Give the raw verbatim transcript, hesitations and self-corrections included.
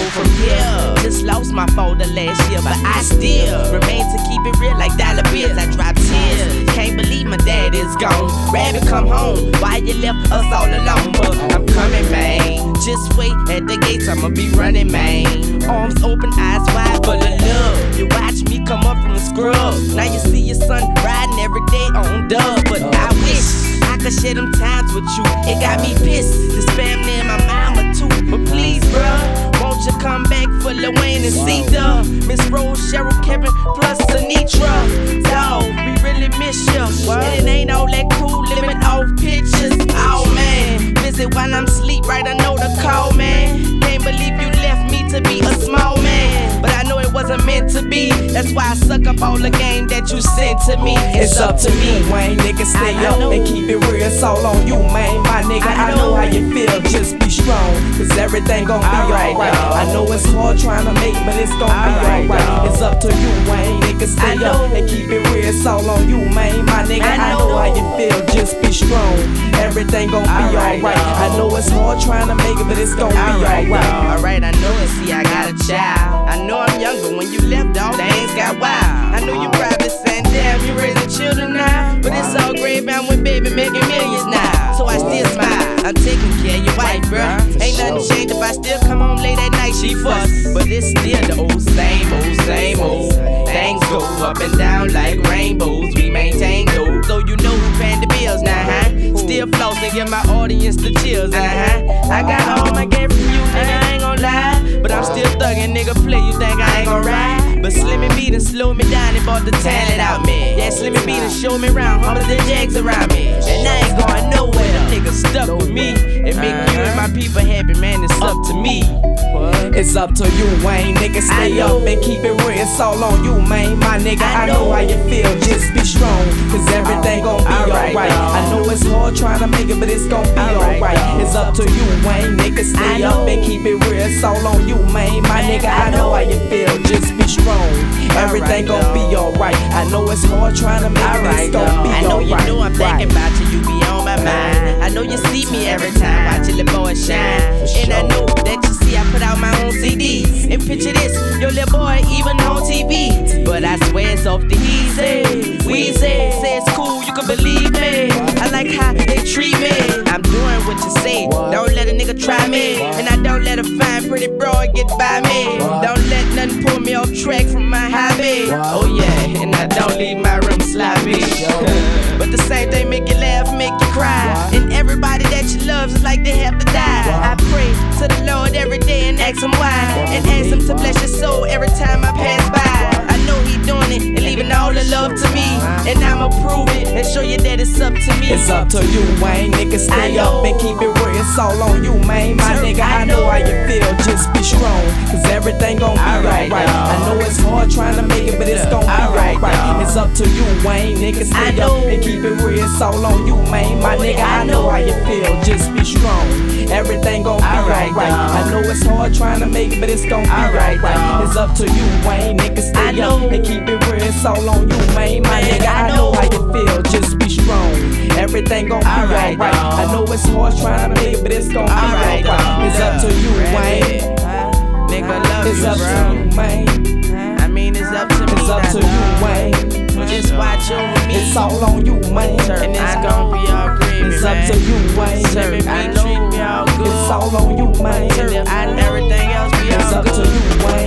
from here. Just lost my folder last year, but I still remain to keep it real like dollar bills. I drop tears, can't believe my dad is gone. Rabbit, come home, why you left us all alone? But I'm coming, man. Just wait at the gates, I'ma be running, man. Arms open, eyes wide, full of love. You watch me come up from the scrub. Now you see your son riding every day on dub. But I wish I could share them times with you. It got me pissed, this family and my mama too. But please, bruh, won't you come back for Lil Wayne and C-Dub, Miss Rose, Cheryl, Kevin, plus Anitra. Dawg, we really miss you. And it ain't all that cool living off pictures. Oh man, visit while I'm asleep, right? I know the call, man. Can't believe you left me to be a small man, but I know it wasn't meant to be. That's why I suck up all the game that you sent to me. It's up to me, Wayne, nigga, stay up and keep it real. It's all on you, man. My nigga, I know how you feel. Just be strong, cause everything gon' be alright. I know it's hard trying to make, but it's gon' be alright. It's up to you, Wayne, nigga, stay up and keep it real. It's all on you, man. My nigga, I know how you feel. Just be strong, everything gon' be alright. I know it's hard trying to make it, but it's gon' be alright. Alright, I know it. See, I got a child. I know I'm young, but when you left, all things got wild. I know you probably saying, damn, you raising children now, but it's all great bound with baby making millions now. So I still smile, I'm taking care of your wife, bruh. Ain't nothing changed if I still come home late at night, she fuss. But it's still the old same old, same old. Things go up and down like rainbows. We maintain those, so you know who paying the bills now, huh? Still flossing, give my audience the chills, uh-huh. I got all my game from you, nigga, I ain't gon' lie. But I'm still thuggin', nigga, play, you think I ain't gon' ride? But Slimmy B done slowed me down and brought the talent out me. Yeah, Slimmy B done showed me around, hundreds of jags around me. And I ain't going nowhere, them niggas stuck with me. And make you and my people happy, man, it's up to me. It's up to you, Wayne, nigga, stay up and keep it real. It's all on you, man. My nigga, I know how you feel. Just be strong, cause everything gon' be alright. I know it's hard trying to make it, but it's gon' be alright. It's up to you, Wayne, nigga, stay up and keep it real. It's all on you, man. My nigga, I know how you feel. Just be strong, everything gon' be alright. I know it's hard trying to make it, but it's gon' be alright. I know you know I'm thinking about you, you be on my mind. I know you see me every time, watching the boy shine. And I know that you see I put out my own C Ds. And picture this, your little boy even on T V. But I swear it's off the easy. Weezy, say it's cool, you can believe me. I like how they treat me. I'm doing what you say, don't let a nigga try me. And I don't let a fine pretty broad get by me. Don't let nothing pull me off track from my hobby. Oh yeah, and I don't leave my room sloppy. But the same thing make you laugh, make you cry. And everybody that you love is like they have to die. I pray to the Lord every day and ask him why. And ask him to bless your soul every time I pass by. I know he doing it and leaving all the love to me. And I'ma prove it and show you that it's up to me. It's up to you, Wayne, nigga, stay up and keep it real. It's all on you, man. My nigga, I know how you feel. Just be strong, cause everything gon' be alright. I know it's hard trying to make it, but it's gon' be alright. It's up to you, Wayne, nigga, stay up and keep it real. It's all on you, man. My nigga, I know how you feel. Just be strong, everything gon' be alright. I know it's hard trying to make it, but it's gon' be alright. It's up to you, Wayne, nigga, stay up and keep it real. It's all on you, man. My nigga, I know how you feel. Just be strong, everything gon' be alright. I know it's hard trying to make it, but it's gon' be alright. It's up to you, Wayne. Nigga, love It's you, up bro. to you, man. I mean, it's up to me. It's up to you, Wayne. Just watch over me. It's all on you, man. And it's gon' be all gravy, It's man. up to you, Wayne. Let me treat me all good. It's all on you, man. And everything else be all It's up good. to you, Wayne.